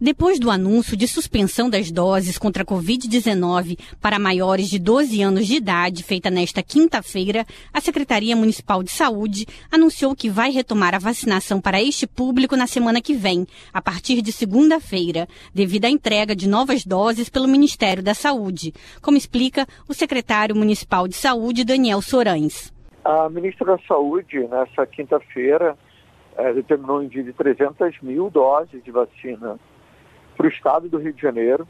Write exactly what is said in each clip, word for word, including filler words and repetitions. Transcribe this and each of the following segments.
Depois do anúncio de suspensão das doses contra a covid dezenove para maiores de doze anos de idade, feita nesta quinta-feira, a Secretaria Municipal de Saúde anunciou que vai retomar a vacinação para este público na semana que vem, a partir de segunda-feira, devido à entrega de novas doses pelo Ministério da Saúde, como explica o secretário municipal de Saúde, Daniel Sorães. A ministra da Saúde, nessa quinta-feira, eh, determinou o envio de trezentas mil doses de vacina para o estado do Rio de Janeiro,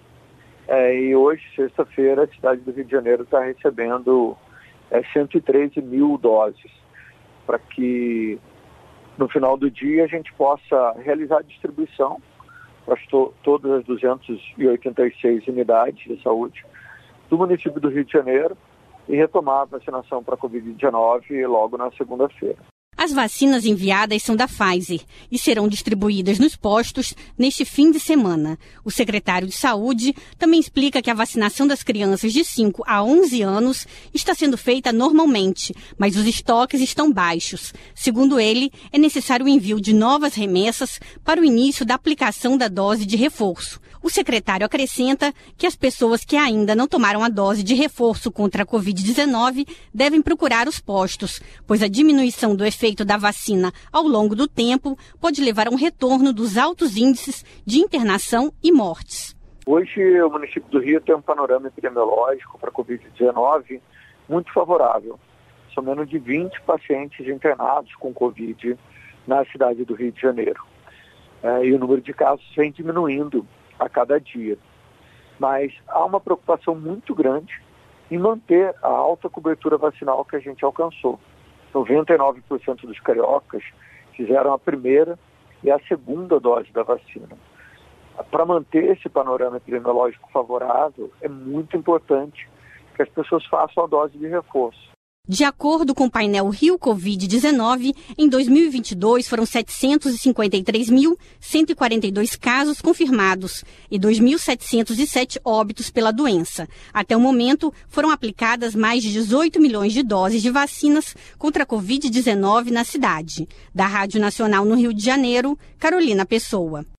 é, e hoje, sexta-feira, a cidade do Rio de Janeiro está recebendo é, cento e treze mil doses, para que no final do dia a gente possa realizar a distribuição para to- todas as duzentas e oitenta e seis unidades de saúde do município do Rio de Janeiro e retomar a vacinação para a covid dezenove logo na segunda-feira. As vacinas enviadas são da Pfizer e serão distribuídas nos postos neste fim de semana. O secretário de Saúde também explica que a vacinação das crianças de cinco a onze anos está sendo feita normalmente, mas os estoques estão baixos. Segundo ele, é necessário o envio de novas remessas para o início da aplicação da dose de reforço. O secretário acrescenta que as pessoas que ainda não tomaram a dose de reforço contra a covid dezenove devem procurar os postos, pois a diminuição do efeito da vacina ao longo do tempo pode levar a um retorno dos altos índices de internação e mortes. Hoje o município do Rio tem um panorama epidemiológico para a covid dezenove muito favorável. São menos de vinte pacientes internados com Covid na cidade do Rio de Janeiro. É, e o número de casos vem diminuindo a cada dia. Mas há uma preocupação muito grande em manter a alta cobertura vacinal que a gente alcançou. noventa e nove por cento dos cariocas fizeram a primeira e a segunda dose da vacina. Para manter esse panorama epidemiológico favorável, é muito importante que as pessoas façam a dose de reforço. De acordo com o painel Rio covid dezenove, em dois mil e vinte e dois foram setecentos e cinquenta e três mil, cento e quarenta e dois casos confirmados e dois mil setecentos e sete óbitos pela doença. Até o momento, foram aplicadas mais de dezoito milhões de doses de vacinas contra a covid dezenove na cidade. Da Rádio Nacional no Rio de Janeiro, Carolina Pessoa.